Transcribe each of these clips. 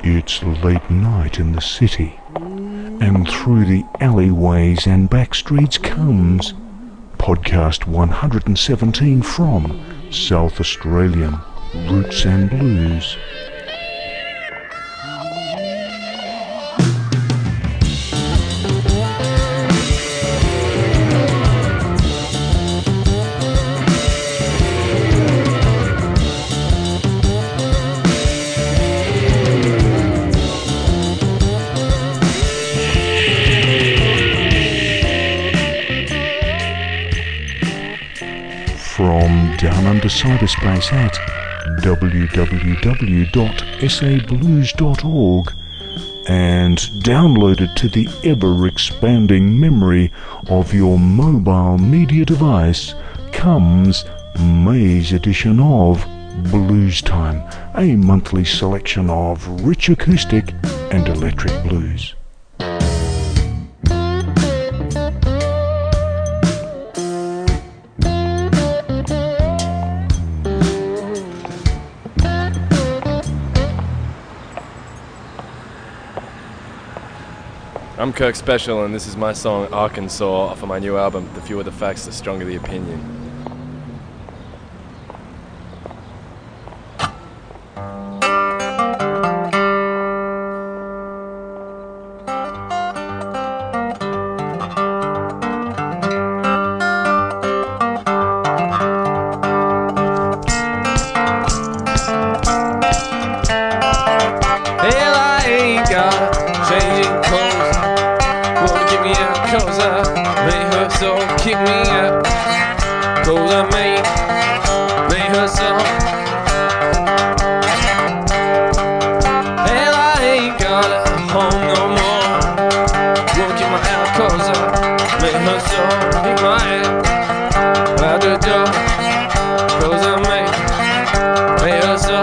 It's late night in the city, and through the alleyways and back streets comes podcast 117 from South Australian Roots and Blues. From down under cyberspace at www.sablues.org and downloaded to the ever-expanding memory of your mobile media device comes May's edition of Blues Time, a monthly selection of rich acoustic and electric blues. I'm Kirk Special, and this is my song Arkansas off of my new album, The Fewer the Facts, The Stronger the Opinion. Kick me out, 'cause I made her so. Hell, I ain't got a home no more. Won't kick me out, 'cause I made her so. Kick my ass out the door, 'cause I made her so.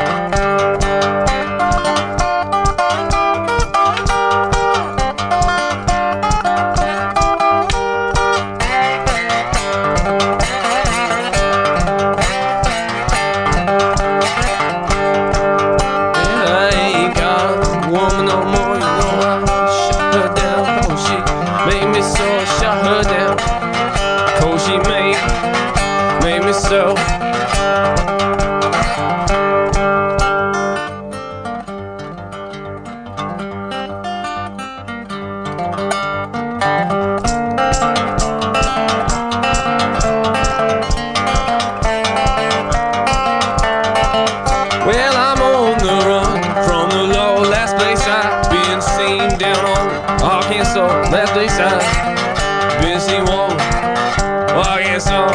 Made me so. Well, I'm on the run from the law. Last place I've been seen down on Arkansas. Last place I've been seen walking Arkansas.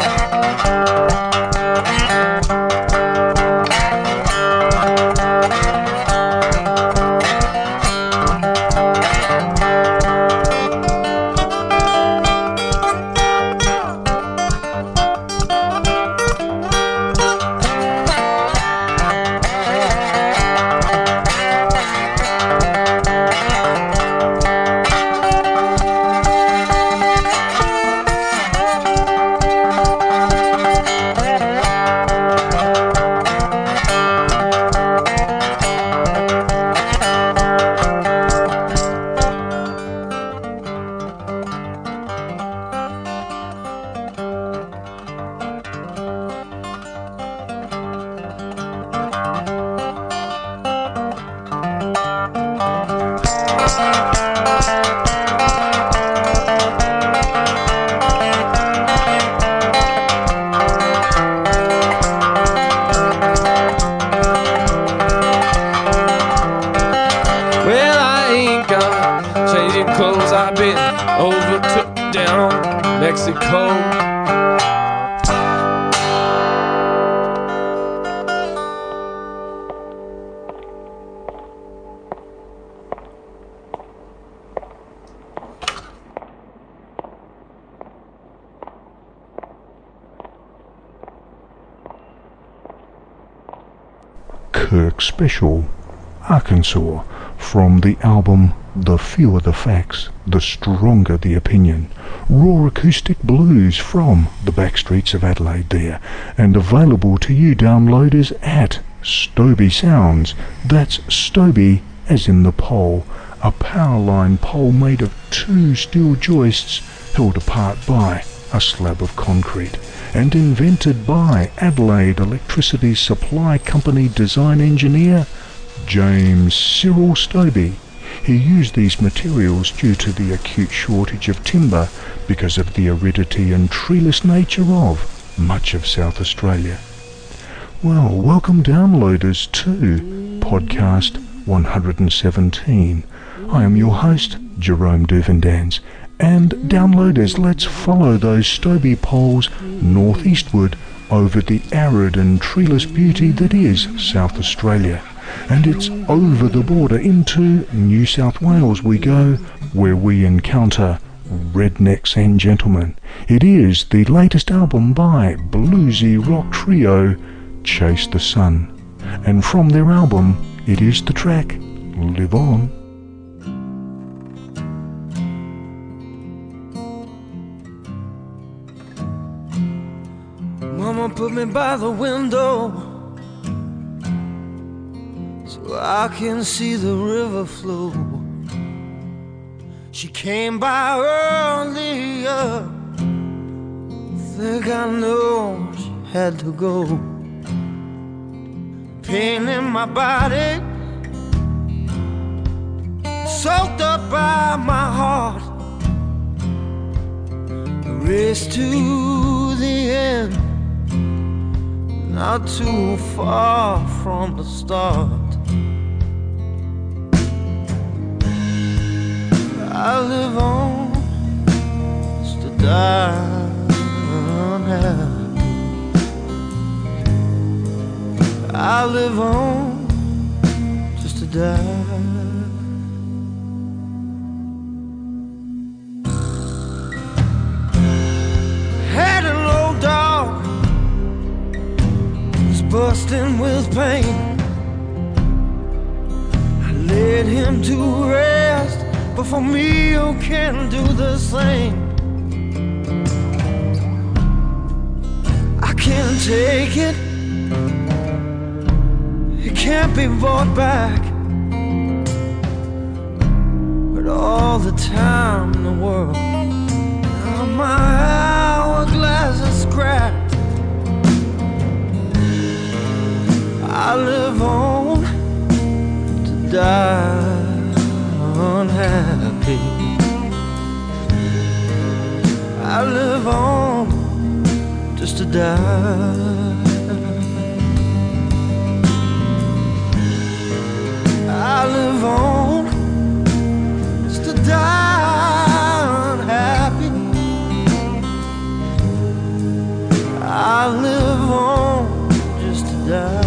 Clothes, I've been overtook down Mexico. Kirk Special, Arkansas, from the album The Fewer the Facts, The Stronger the Opinion. Raw acoustic blues from the backstreets of Adelaide there, and available to you downloaders at Stoby Sounds. That's Stoby, as in the pole, a power line pole made of 2 steel joists held apart by a slab of concrete, and invented by Adelaide Electricity Supply Company design engineer James Cyril Stobie. He used these materials due to the acute shortage of timber because of the aridity and treeless nature of much of South Australia. Well, welcome downloaders to podcast 117. I am your host, Jerome Duvendans, and downloaders, let's follow those Stobie poles northeastward over the arid and treeless beauty that is South Australia. And it's over the border into New South Wales we go, where we encounter Rednecks and Gentlemen. It is the latest album by bluesy rock trio Chase the Sun, and from their album it is the track Live On. Mama put me by the window so I can see the river flow. She came by earlier, think I know she had to go. Pain in my body, soaked up by my heart. A race to the end, not too far from the start. I live on just to die unhappy. I live on just to die. Had an old dog was busting with pain. I led him to rest, but for me you can do the same. I can't take it, it can't be bought back. But all the time in the world, now my hourglass is cracked. I live on to die unhappy. I live on just to die. I live on just to die unhappy. I live on just to die.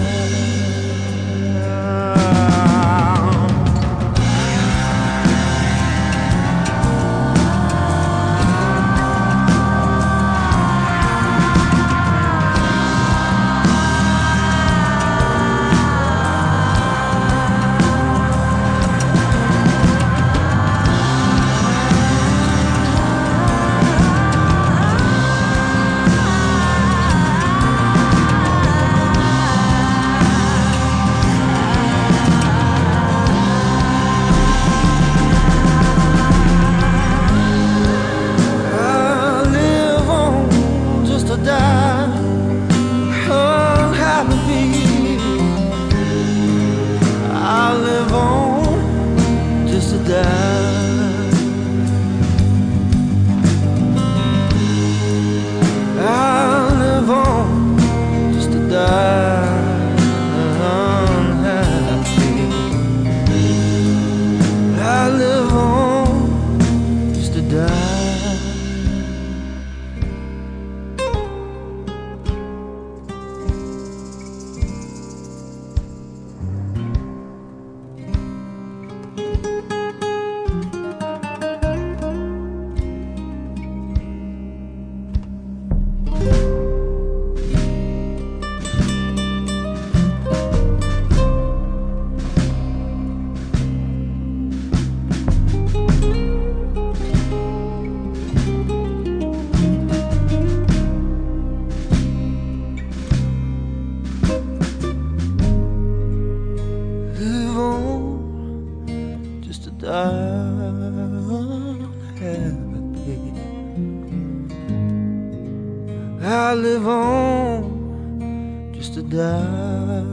live on just to die.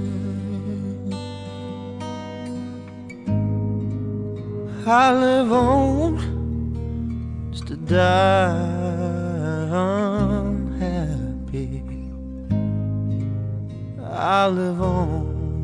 I live on just to die unhappy. I live on.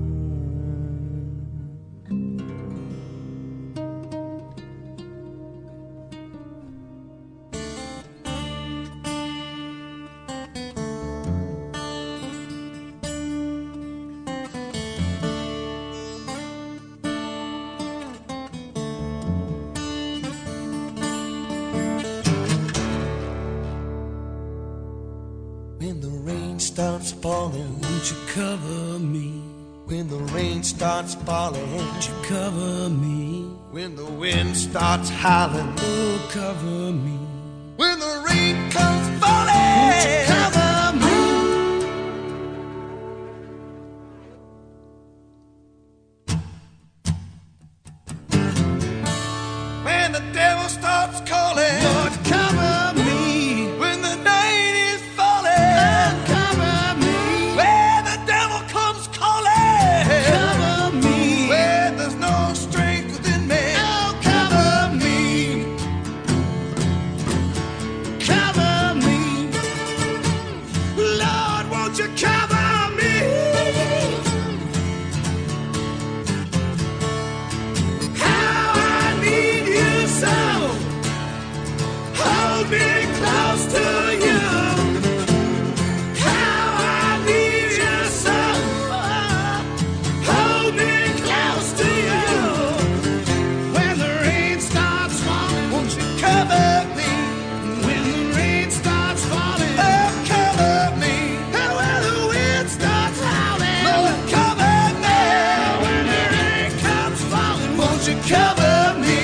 When the rain starts falling, won't you cover me? When the rain starts falling, won't you cover me? When the wind starts howling, oh, cover me. When the rain comes falling, won't you cover me? When the devil starts calling, Lord, cover me. When the night is falling, Lord, cover me. When the devil comes calling, cover me. When there's no strength within me, oh, cover me. Cover me. Lord, won't you cover me? How I need you so. Hold me close to you. How I need you so. Hold me close to you. When the rain starts falling, won't you cover me? When the rain starts falling, oh, cover me. And when the wind starts howling, Lord, cover me. When the rain comes falling, won't you cover me?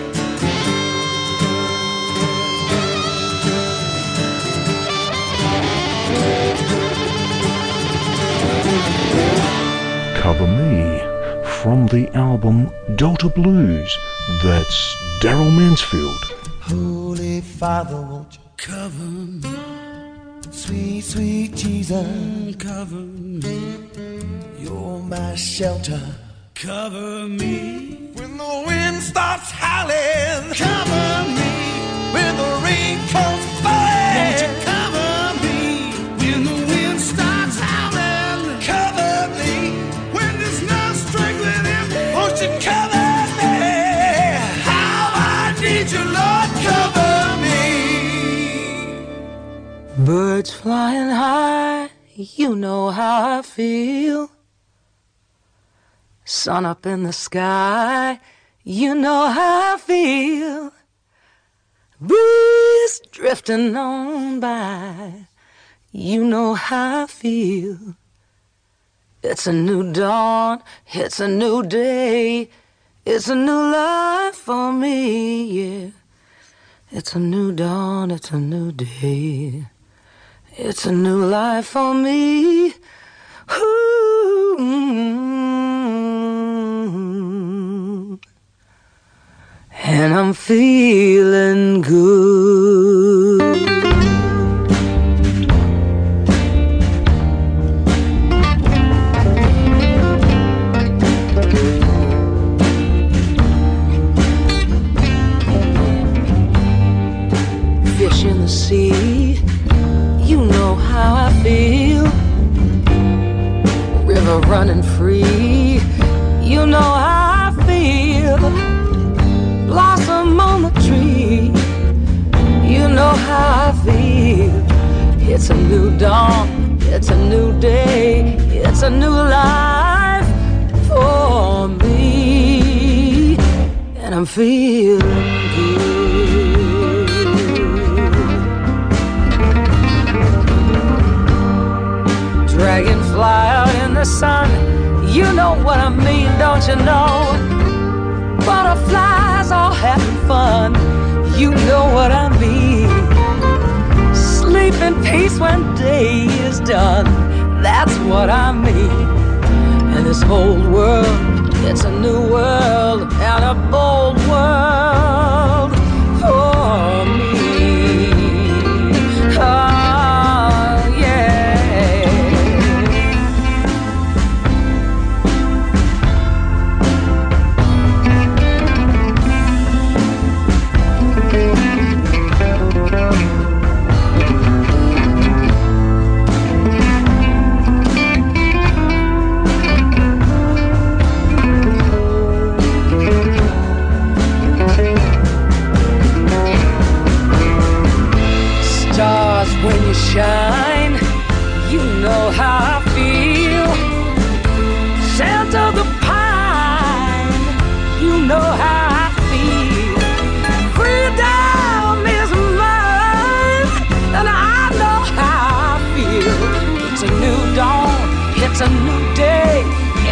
Cover Me, from the album Delta Blues. That's Daryl Mansfield. Holy Father, won't you cover me? Sweet, sweet Jesus, cover me. You're my shelter, cover me. When the wind starts howling, cover me. When the rain comes falling, won't you cover me? When the wind starts howling, cover me. When there's no strength within me, won't you cover me? How I need you, Lord, cover me. Birds flying high, you know how I feel. Sun up in the sky, you know how I feel. Breeze drifting on by, you know how I feel. It's a new dawn, it's a new day, it's a new life for me, yeah. It's a new dawn, it's a new day, it's a new life for me. Ooh. And I'm feeling good. Fish in the sea, you know how I feel. River running free, you know how I feel. Blossom on the tree, you know how I feel. It's a new dawn, it's a new day, it's a new life for me. And I'm feeling good. Dragonfly out in the sun, you know what I mean, don't you know? Butterflies all having fun, you know what I mean. Sleep in peace when day is done, that's what I mean. And this whole world, it's a new world and a bold world for me. Ah,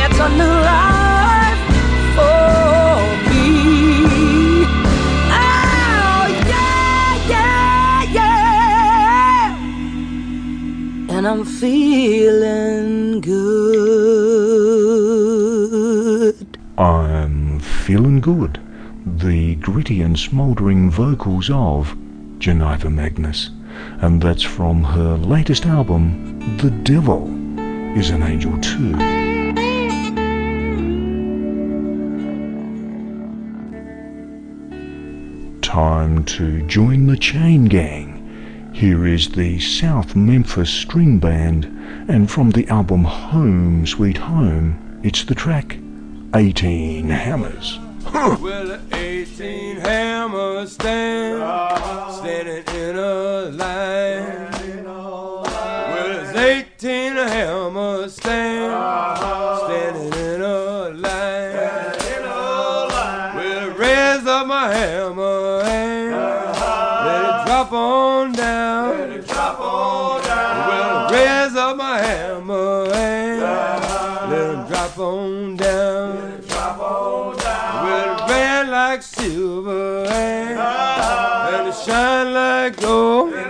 That's a new life for me. Oh, yeah, yeah, yeah. And I'm feeling good. I'm feeling good. The gritty and smouldering vocals of Geneva Magnus. And that's from her latest album, The Devil is an Angel Too. Time to join the chain gang. Here is the South Memphis String Band, and from the album Home Sweet Home, it's the track 18 Hammers. Well, 18 hammers standing in a line. Well, there's 18 hammers standing in a line. Well, raise up my hammer and let it drop on down. Well, raise up my hammer and let it drop on down. Like silver and it shine like gold. Well,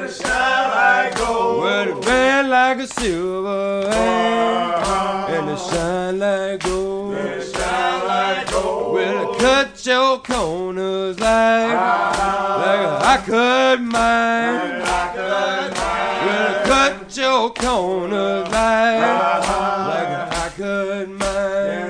it ran like a silver and it shine like gold. Well, it cut your corners like I cut mine. Well, it cut your corners like I cut mine.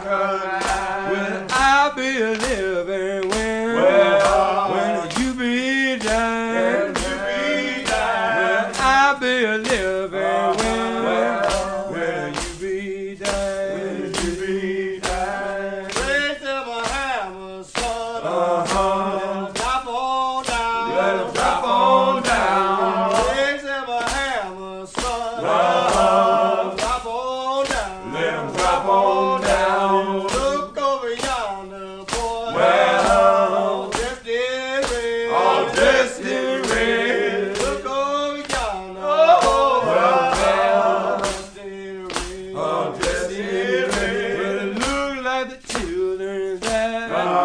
I'll be living when you be dying. Well, I'll be living when you be dying. Raise up a hammer, son. Drop on down. Let it drop on down. Raise up a hammer, son. Drop on down. Let him drop on down. Look over yonder, boy. Well, dressed in red. All dressed in red. Look over yonder. Oh, well, dressed in red. All dressed in red. Well, it look like the children that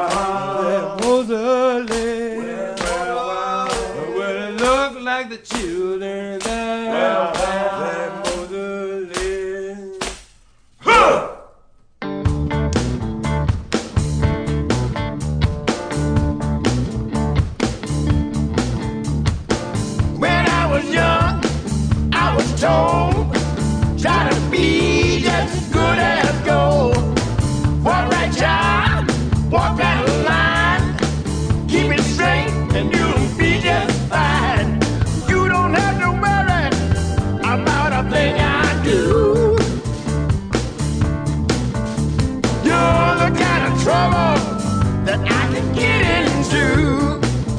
Moses led. Well, it look like the children that Moses led. Huh! Young, I was told, try to be just as good as gold. Walk right, child, walk that line. Keep it straight and you'll be just fine. You don't have to worry about a thing I do. You're the kind of trouble that I can get into.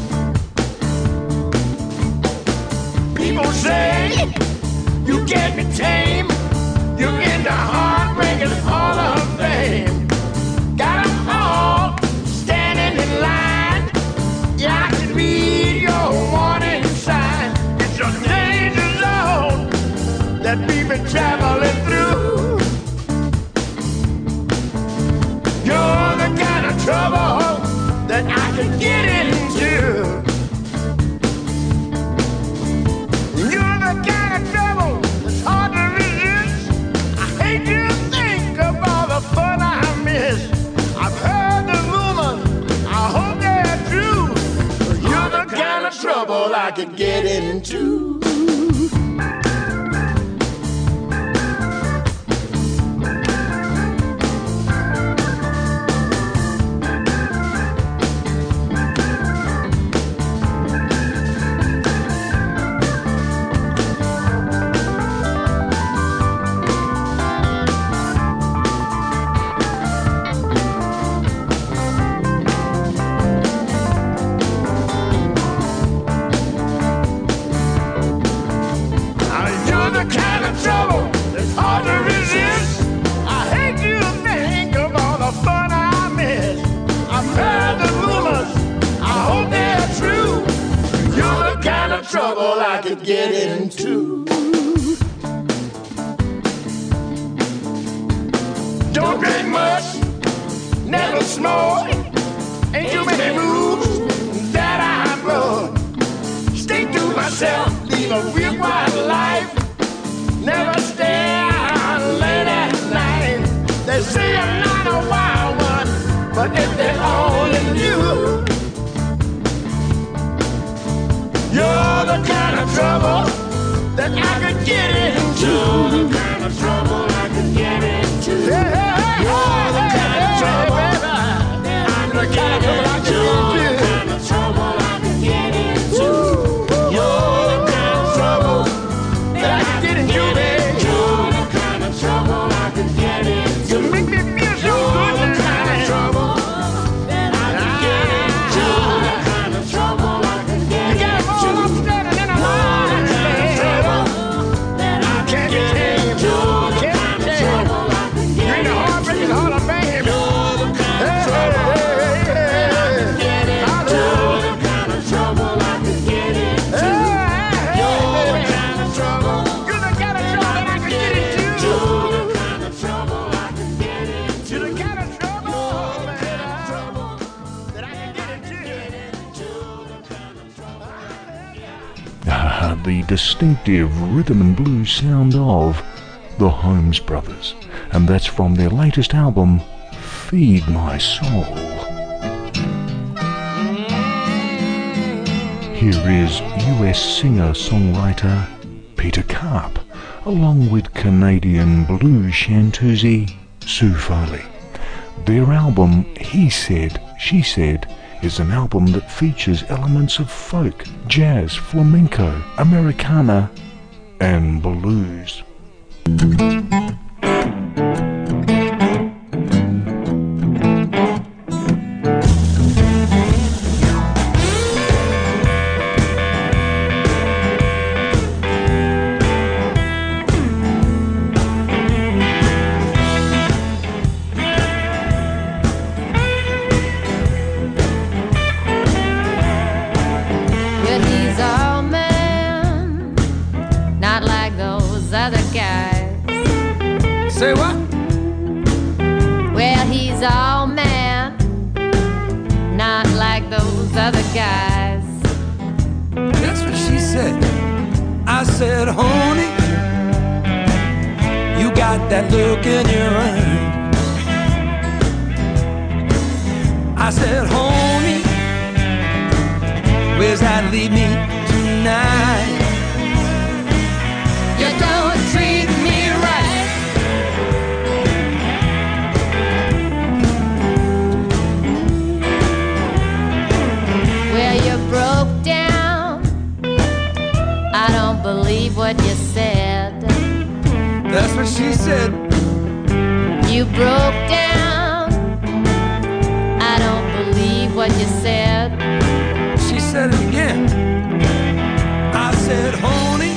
People say you get me tame, you're in the heartbreaking Hall of Fame. Got 'em all standing in line. Yeah, I can read your warning sign. It's a danger zone that we've been traveling through. You're the kind of trouble that I can get into. You're the kind of trouble that's hard to resist. I hate to think of all the fun I miss. I've heard the rumors, I hope they're true. You're the kind of trouble I could get into. Trouble I could get into. Don't drink much, never smoke. Ain't too many rules that I broke. Stay to myself, lead a real quiet life. Never stay out late at night. They say I'm not a wild one, but if they only knew, you're the kind of trouble that I could get into. You're the kind of trouble I could get into. Yeah, you're the kind of trouble I'm the kind of trouble I could get into. You're the kind of trouble I could get into. You're the kind of trouble that I could get into, baby. You're the kind of trouble I could get into. You make me feel so good tonight. You're the kind of trouble that I could get into. You're the kind of trouble I could get into. You got it all upstanding in a line, trouble that I can't tame. You're the kind of trouble I could get into. You're in the Heartbreakers Hall of Fame. You're the kind of trouble I could get into. You're the kind of trouble I could get into. You're the kind of trouble. You're the kind of trouble that I could get into. You're the kind of trouble I could get into. You're the kind of trouble that I could get into. The distinctive rhythm and blues sound of the Holmes Brothers, and that's from their latest album, Feed My Soul. Here is US singer-songwriter Peter Karp, along with Canadian blues chanteuse Sue Foley. Their album, He Said, She Said, is an album that features elements of folk, jazz, flamenco, Americana, and blues. But he's all man, not like those other guys. Say what? Well, he's all man, not like those other guys. That's what she said. I said, honey, you got that look in your eye. I said, honey, where's that lead me tonight? You don't treat me right. Well, you broke down. I don't believe what you said. That's what she said. You broke down. I don't believe what you said. She said it again. I said, honey,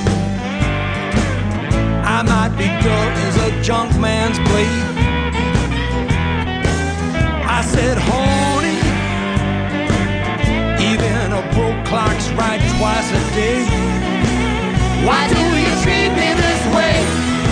I might be dull as a junk man's blade. I said, honey, even a broke clock's right twice a day. Why do you treat me this way?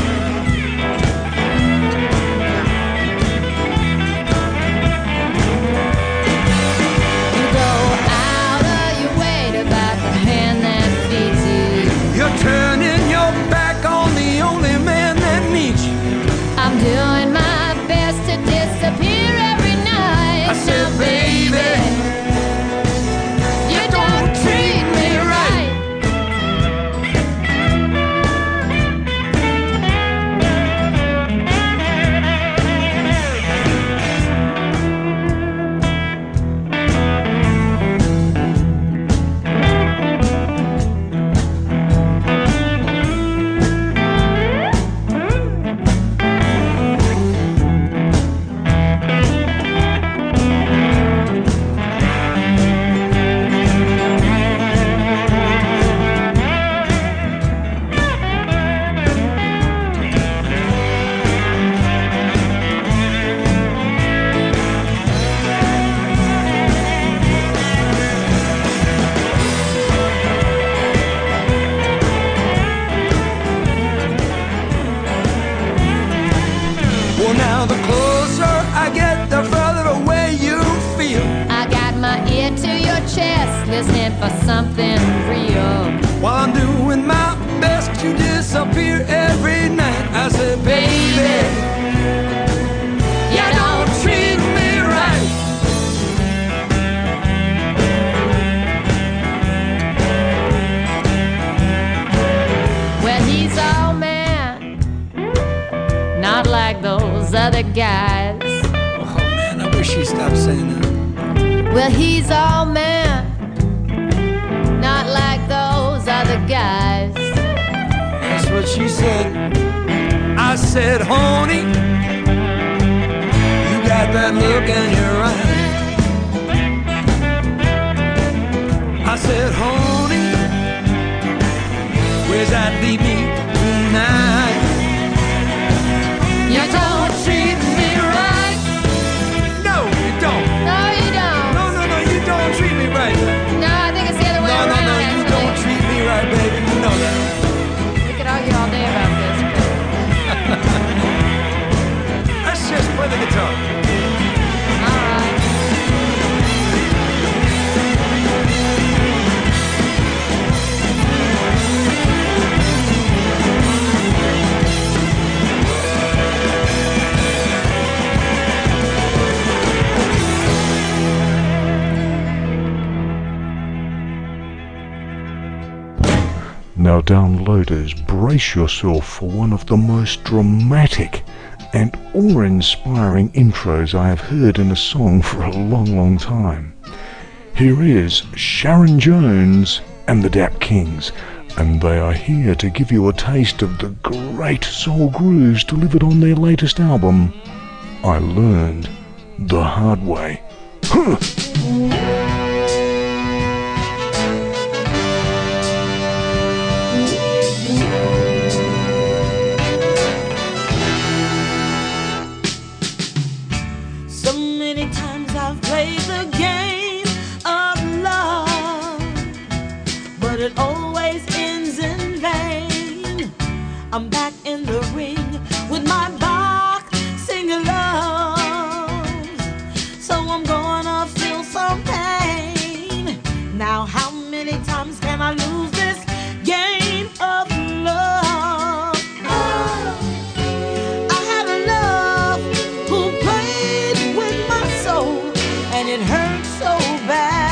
You go out of your way to back the hand that feeds you. You're turning your back on the only man that needs you. I'm doing my just hint for something real. While I'm doing my best, you disappear every night. I said, baby, you don't treat me right. Well, he's all man, not like those other guys. Oh man, I wish she'd stop saying that. Well, he's all man, not like those other guys. That's what she said. I said, honey, you got that look in your eye. I said, honey, where's that leave me tonight? You don't treat me right. No, you don't. No, you don't. No, you don't treat me right. No, I think it's the other way around. No, you actually. don't treat me right, baby. You know that. We could argue all day about this. Let's just play the guitar. All right. Now downloaders, brace yourself for one of the most dramatic and awe-inspiring intros I have heard in a song for a long time. Here is Sharon Jones and the Dap Kings, and they are here to give you a taste of the great soul grooves delivered on their latest album, I Learned the Hard Way. Huh. I'm back in the ring with my boxing gloves, so I'm gonna feel some pain. Now how many times can I lose this game of love? I had a love who played with my soul, and it hurt so bad.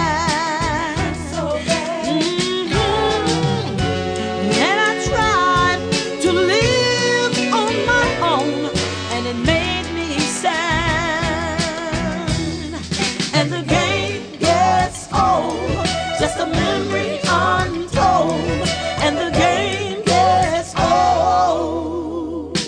Just a memory untold, and the game gets old.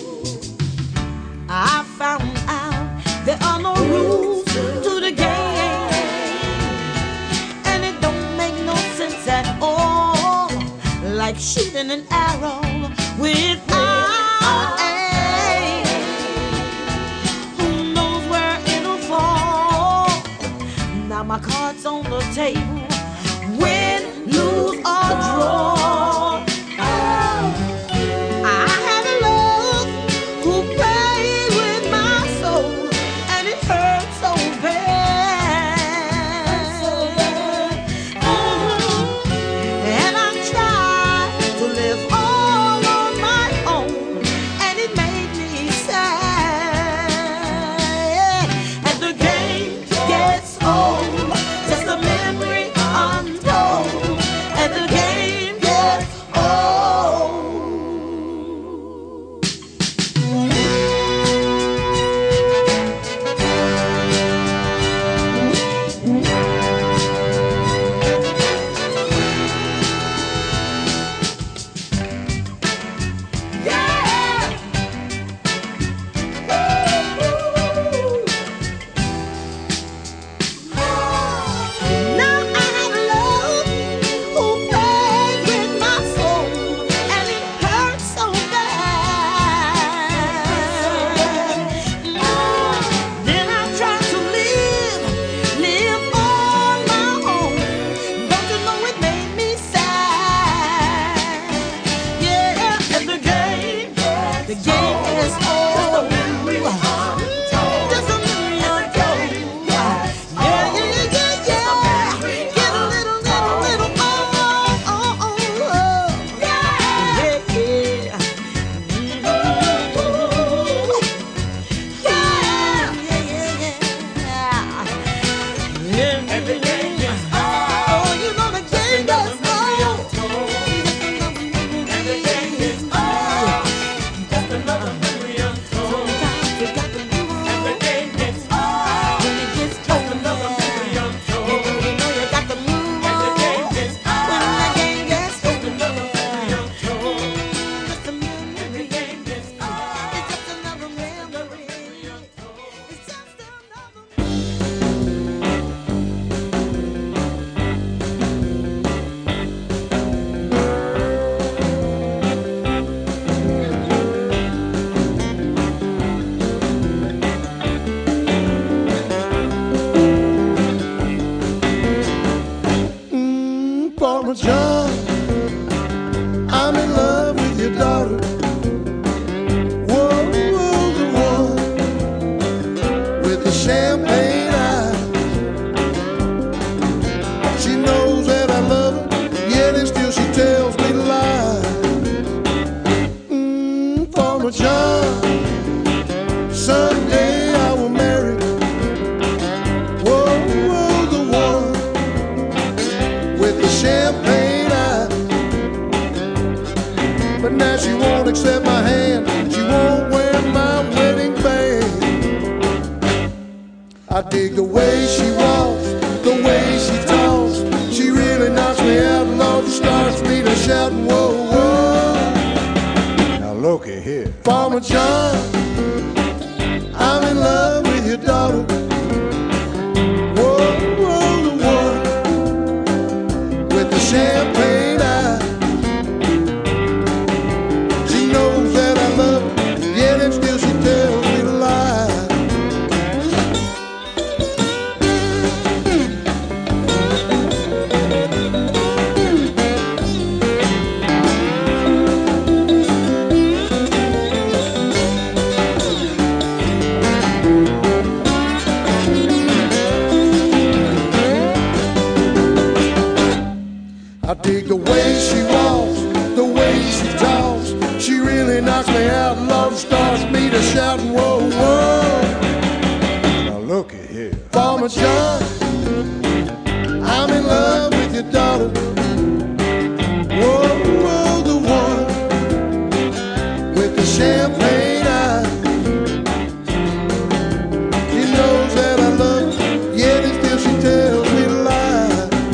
I found out there are no rules to the game, and it don't make no sense at all, like shooting an arrow without aim. Who knows where it'll fall? Now my cards on the table. Win, lose, or draw. I had a love who played with my soul, and it hurt so bad. And I tried to live all on my own, and it made me sad. And the game gets old, just a memory. the champagne eyes. She knows that I love her, yet and still she tells me lies. Farmer John, someday I will marry. Whoa, whoa, the one with the champagne eyes. But now she won't accept my hand, she won't wear my wedding band. I dig the way she walks, the way she talks. She really knocks me out, Lord, starts me to shouting, whoa, whoa. Now looky here, Farmer John, I'm in love with your daughter. Whoa, whoa, the one with the champagne eyes. She knows that I love her, yet and still she tells me lies. I dig the way she walks, the way she talks. She really knocks me out, Lord, starts me to shouting, whoa, whoa. Now looky here, Farmer John, I'm in love with your daughter. Whoa, whoa, the one with the champagne eyes. She knows that I love her, yet and still she tells me lies.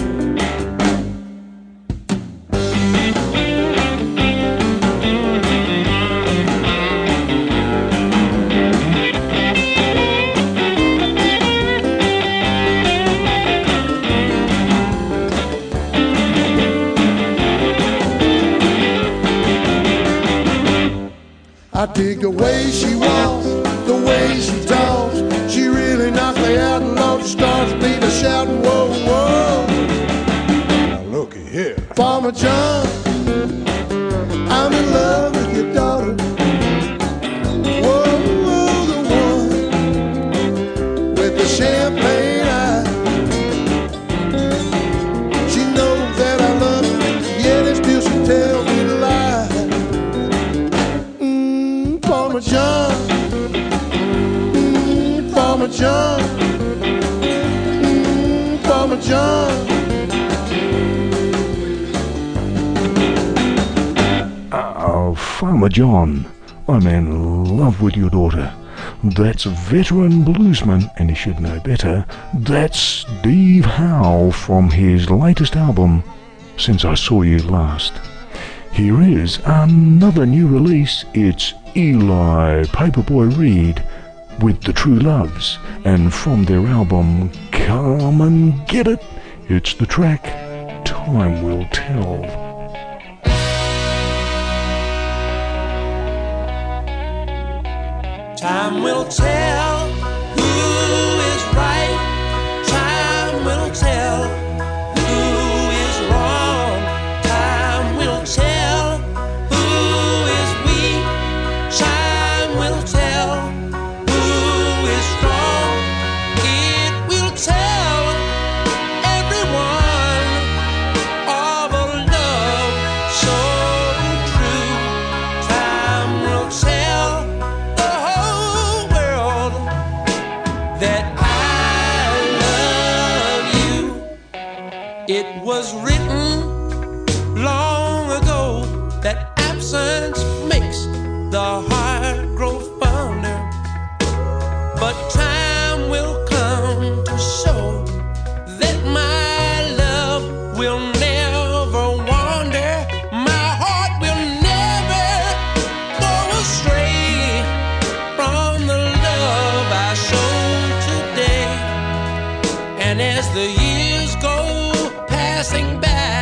I dig the way she walks, the way she talks. She really knocks me out, and Lord, starts me to shouting, whoa, whoa. Now looky here, Farmer John, I'm in love with your daughter. Whoa, whoa, the one with the champagne eyes. She knows that I love her, yet and still she tells me lies. Farmer John, Farmer John, Farmer John. Farmer John, I'm in love with your daughter. That's a veteran bluesman, and he should know better. That's Steve Howe from his latest album, Since I Saw You Last. Here is another new release. It's Eli Paperboy Reed with The True Loves, and from their album Come and Get It, it's the track Time Will Tell. Time will tell who is right. Time will tell who is wrong. Time will tell who is weak. Time will tell who is strong. It will tell everyone of a love so true. Time will tell the whole world that I love you. It was written long ago that absence makes the heart grow fonder, but time will come to show that my love will never wander. My heart will never go astray from the love I show today. And as the years go passing by,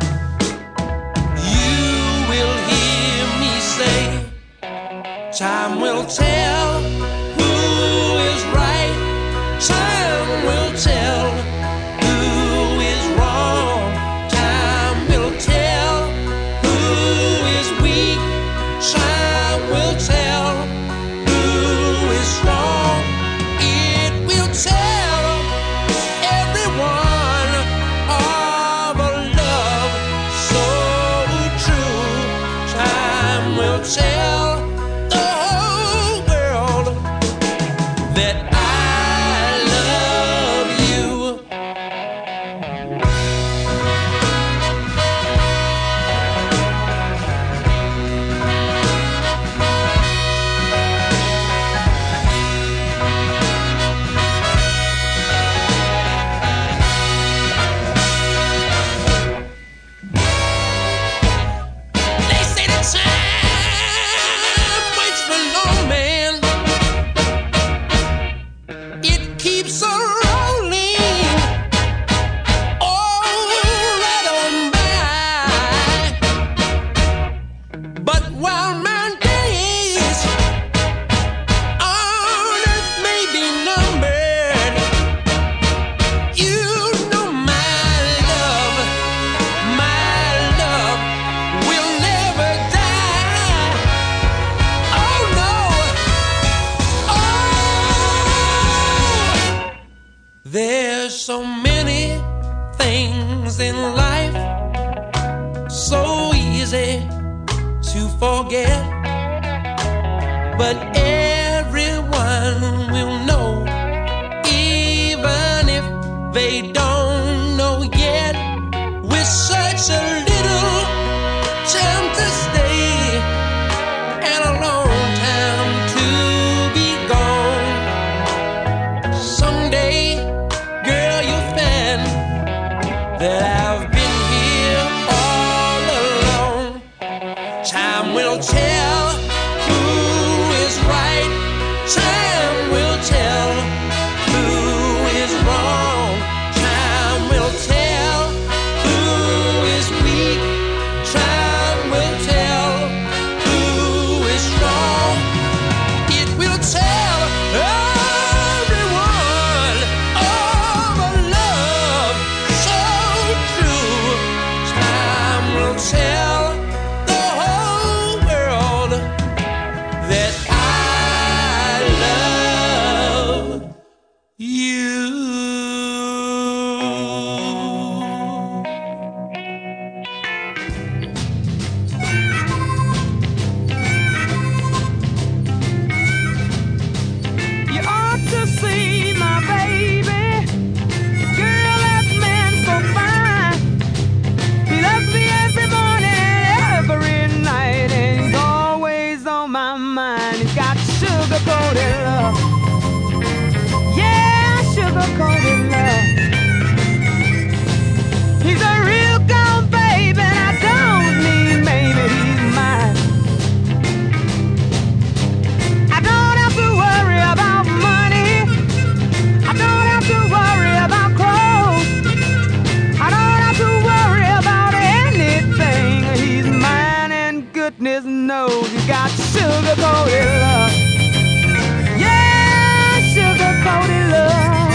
you will hear me say, time will tell who is right. Time will tell who is wrong. Time will tell who is weak. Time will tell who is strong. It There's so many things in life so easy to forget, but everyone will know, even if they don't know yet. With such a little time to stay and a long time to be gone, someday, girl, you'll find that I've been here all along. Time will tell who is right. Time will tell who is wrong. Time will tell who is weak. Time will tell who is strong. It will tell everyone of a love so true. Time will tell the whole world that I love you. You ought to see my baby. Girl, that man's so fine. He loves me every morning and every night, and he's always on my mind. He's got sugar-coated love. Yeah, sugar-coated love. He's a real gone baby, and I don't mean maybe he's mine. I don't have to worry about money. I don't have to worry about clothes. I don't have to worry about anything. He's mine, and goodness knows he's got sugar-coated love. Yeah, sugar-coated love.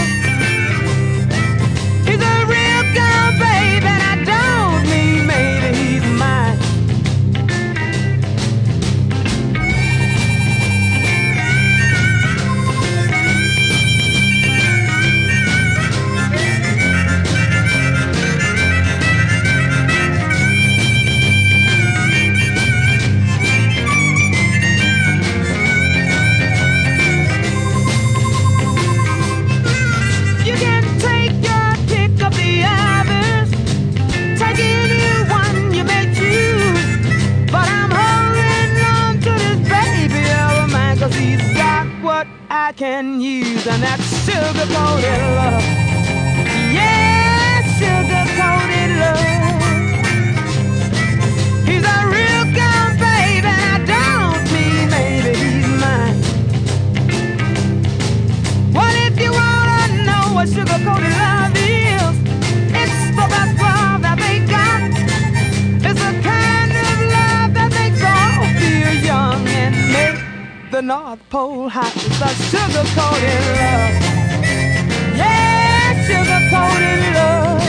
He's a real gone baby, and I don't mean maybe he's mine. You can take your pick of the others, take any one you may choose. But I'm holding on to this baby of mine, 'cause he's got what I can use, and that's sugar-coated love. Yeah, sugar-coated love. He's a real gone baby, and I don't mean maybe he's mine. Well, if you wanna know what sugar-coated love is, it's the best love that they got. It's the kind of love that makes all feel young and make the North Pole hot. It's a sugar-coated love. Yeah, sugar-coated love.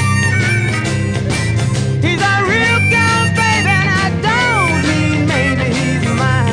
He's a real gone baby, and I don't mean maybe he's mine.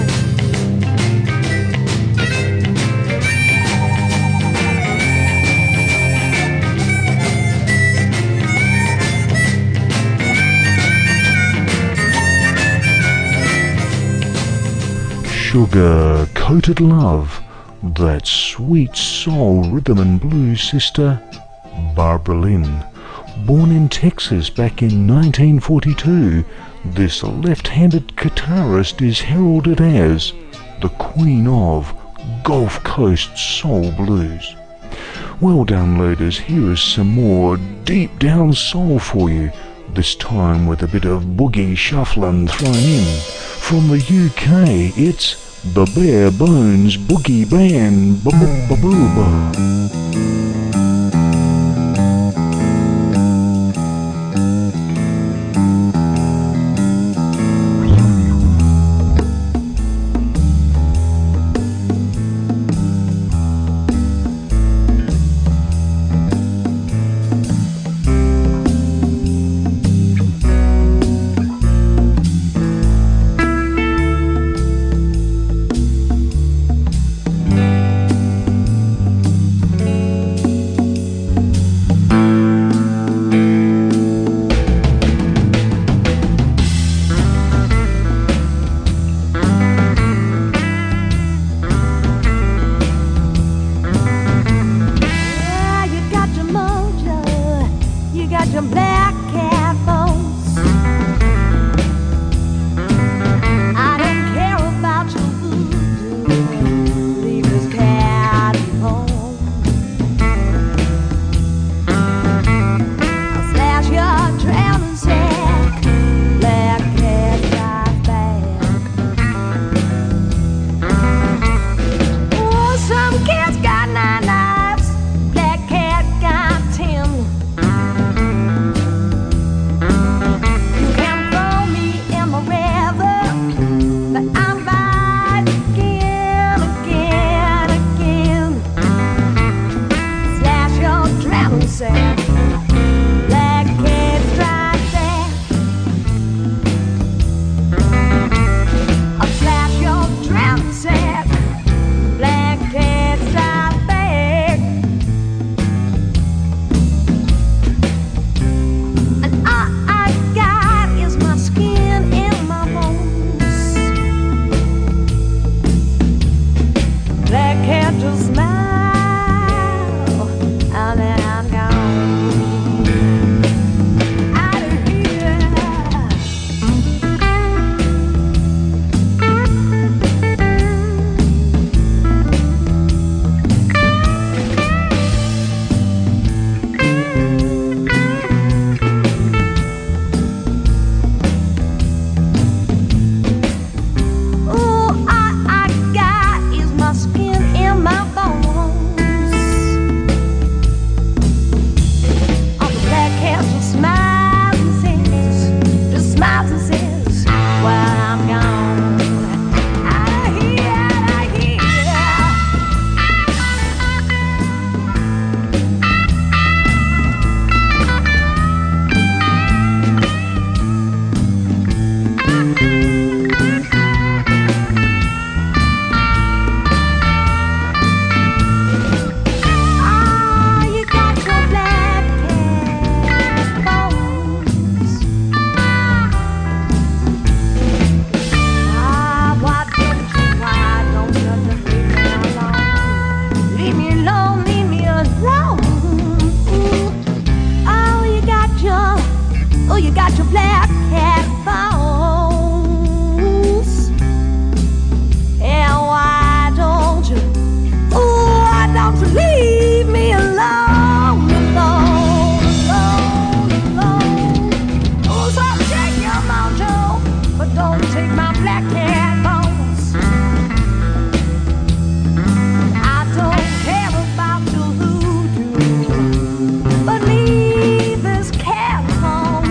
Sugar-coated love, that sweet soul rhythm and blues sister, Barbara Lynn. Born in Texas back in 1942, this left-handed guitarist is heralded as the Queen of Gulf Coast Soul Blues. Well, downloaders, here is some more deep down soul for you, this time with a bit of boogie shuffling thrown in. From the UK, it's the Bare Bones Boogie Band. Ba-ba-ba-boo-ba. me alone, leave me alone. Oh, you got your black cat bones. And why don't you leave me alone, alone, alone, alone. Oh, so take your mojo, but don't take my black cat bones. I don't care about your voodoo, but leave this cat alone.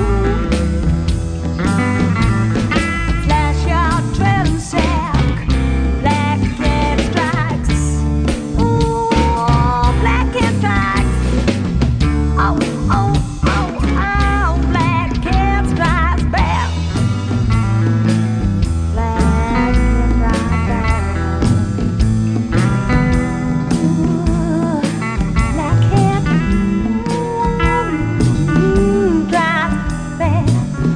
Flash your drilling sack, black cat strikes. Ooh, black cat strikes. Oh, oh, oh, oh, black cat strikes back. Black cat strikes back. Ooh, black cat strikes back.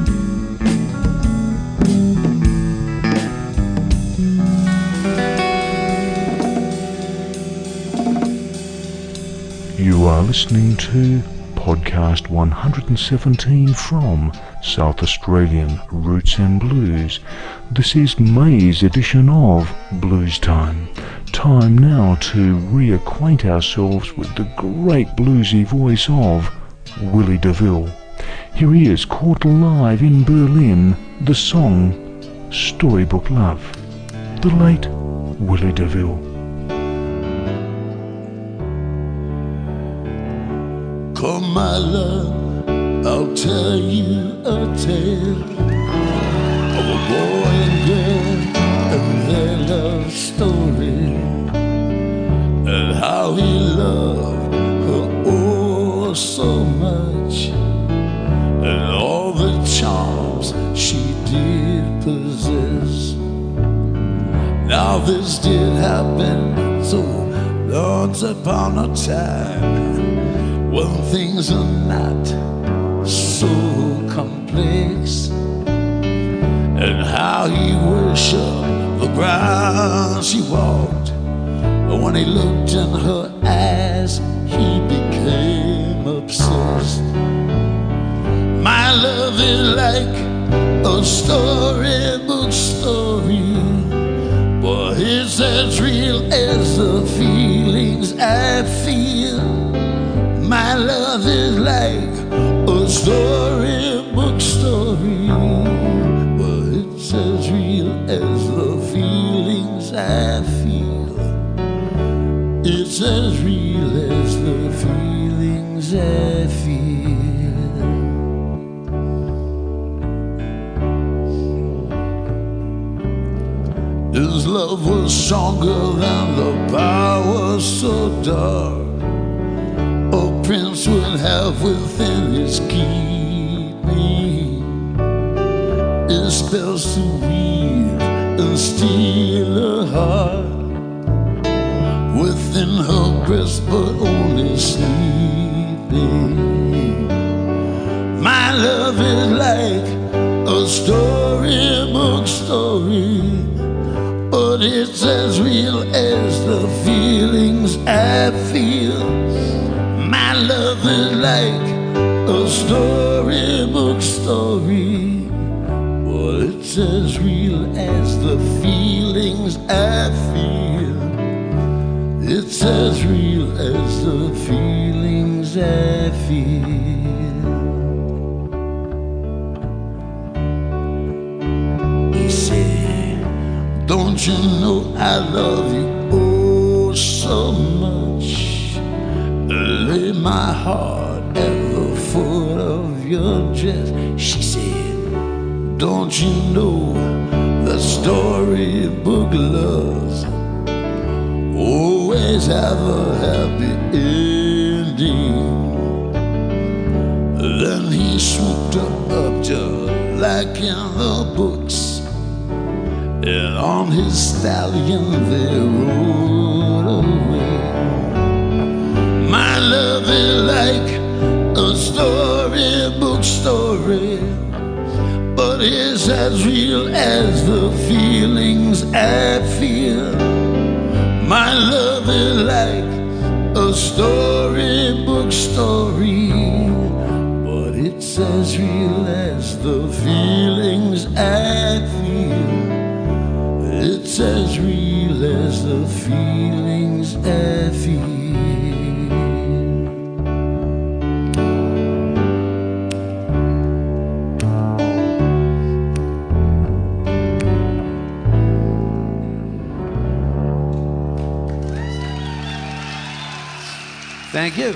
You are listening to podcast 117 from South Australian Roots and Blues. This is May's edition of Blues Time. Time now to reacquaint ourselves with the great bluesy voice of Willie DeVille. Here he is, caught live in Berlin, the song Storybook Love. The late Willie DeVille. Come, my love, I'll tell you a tale of a boy and girl and their love story, and how he loved her oh so much, and all the charms she did possess. Now this did happen so once upon a time, when things are not so complex, and how he worshipped the ground she walked, but when he looked in her eyes, he became obsessed. My love is like a storybook story, but it's as real as the feelings I feel. My love is like a storybook story, but it's as real as the feelings I feel. It's as real as the feelings I feel. His love was stronger than the power so dark a prince would have within his keeping. His spells to weave and steal her heart within her breast, but only sleeping. My love is like a storybook story, but it's as real as the feelings I feel. My love is like a storybook story, but it's as real as the feelings I feel. It's as real as the feelings I feel. He said, don't you know I love you oh so much? Lay my heart at the foot of your dress. She said, don't you know that storybook loves always have a happy ending? Then he swooped up just like in the books, and on his stallion they rode away. My love is like a storybook story, but it's as real as the feelings I feel. My love is like a storybook story, but it's as real as the feelings I feel. It's as real as the feelings I feel. Thank you.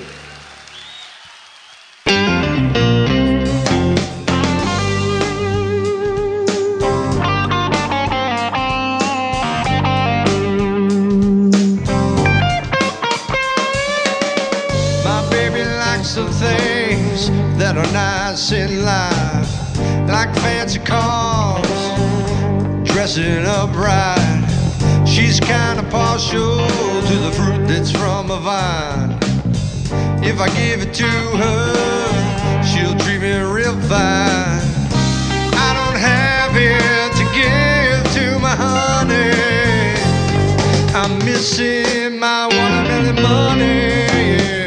My baby likes the things that are nice in life, like fancy cars, dressing up right. She's kind of partial to the fruit that's from a vine. If I give it to her, she'll treat me real fine. I don't have it to give to my honey. I'm missing my watermelon money, yeah.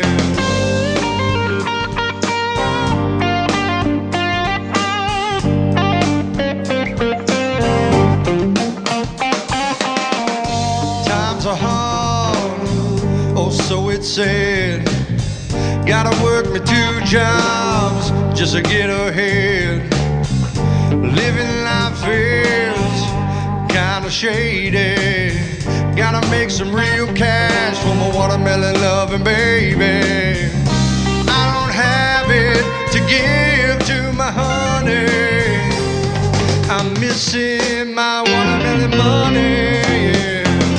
Times are hard, oh so it's sad. Gotta work me 2 jobs just to get ahead. Living life is kinda shady. Gotta make some real cash for my watermelon loving baby. I don't have it to give to my honey. I'm missing my watermelon money, yeah.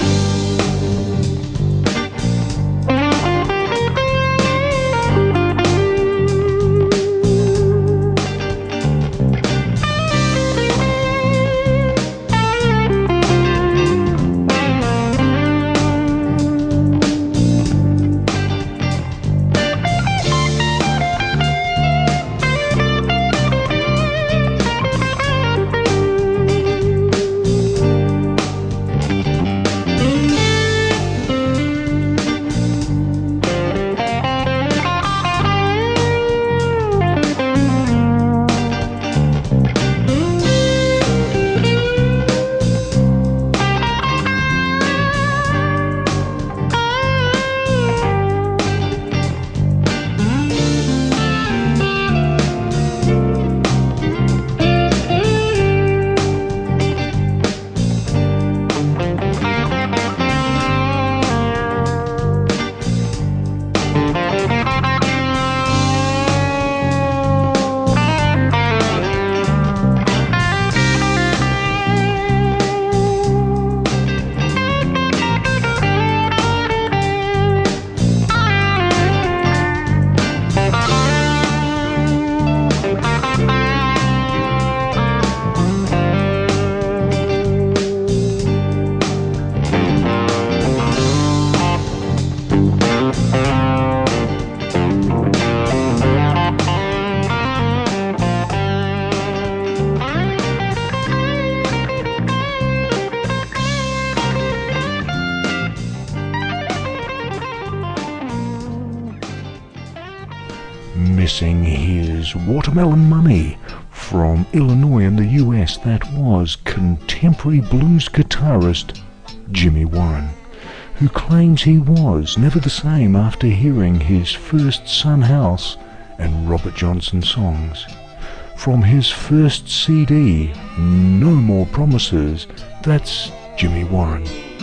Missing his watermelon money from Illinois in the US. That was contemporary blues guitarist Jimmy Warren, who claims he was never the same after hearing his first Son House and Robert Johnson songs. From his first CD, No More Promises, that's Jimmy Warren.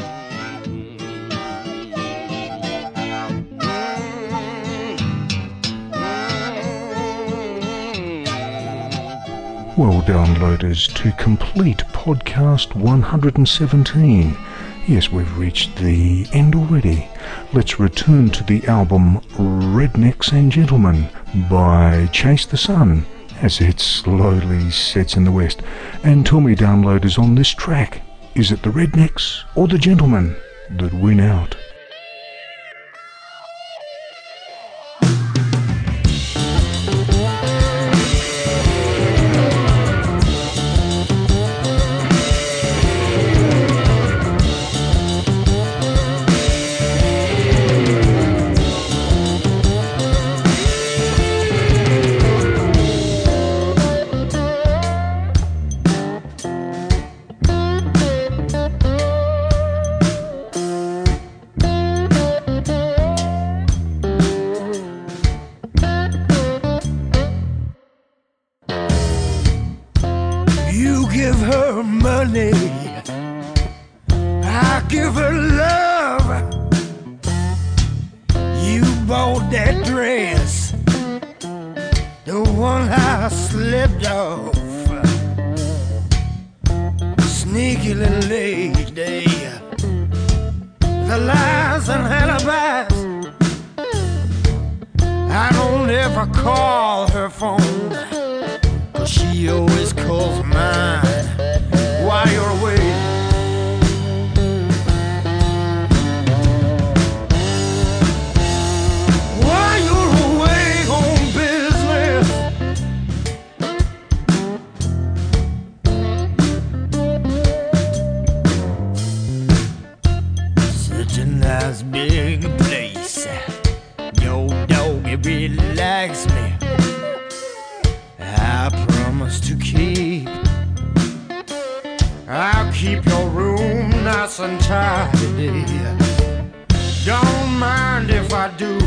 Well, downloaders, to complete podcast 117. Yes, we've reached the end already. Let's return to the album Rednecks and Gentlemen by Chase the Sun as it slowly sets in the west. And tell me, downloaders, on this track, is it the Rednecks or the Gentlemen that win out? bought that dress, the one I slipped off. Sneaky little lady, the lies and alibis. I don't ever call her phone, 'cause she always calls mine while you're away. While you're away on business, such a nice big place. Your dog, it really likes me. I promise to keep. I'll keep your room nice and tidy. Don't mind if I do.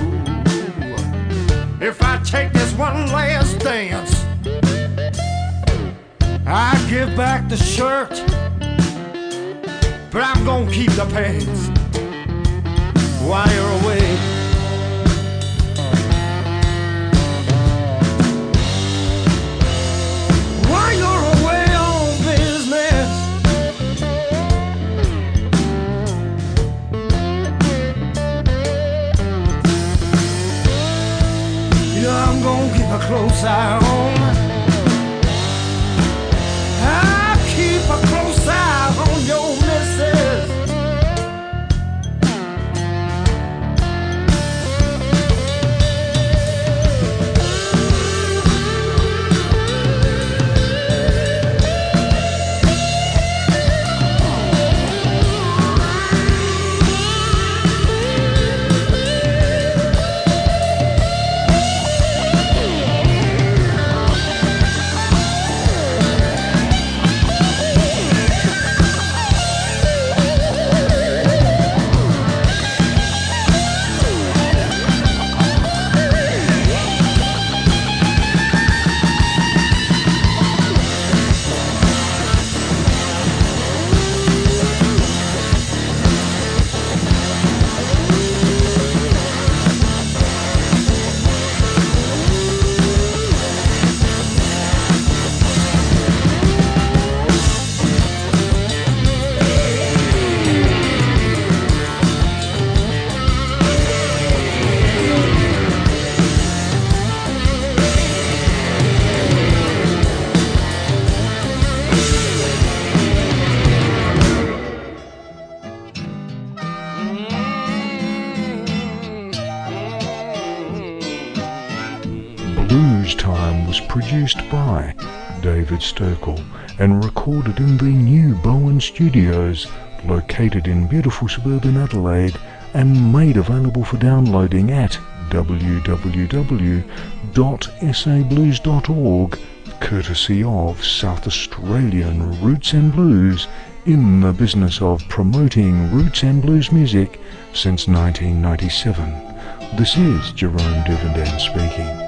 If I take this one last dance, I give back the shirt, but I'm gonna keep the pants while you're away. While you're away on business, yeah, I'm gonna keep a close eye on. I'll keep a close eye on your missus. Blues Time was produced by David Sturkle and recorded in the new Bowen Studios, located in beautiful suburban Adelaide, and made available for downloading at www.sablues.org, courtesy of South Australian Roots and Blues, in the business of promoting roots and blues music since 1997. This is Jerome Divendale speaking.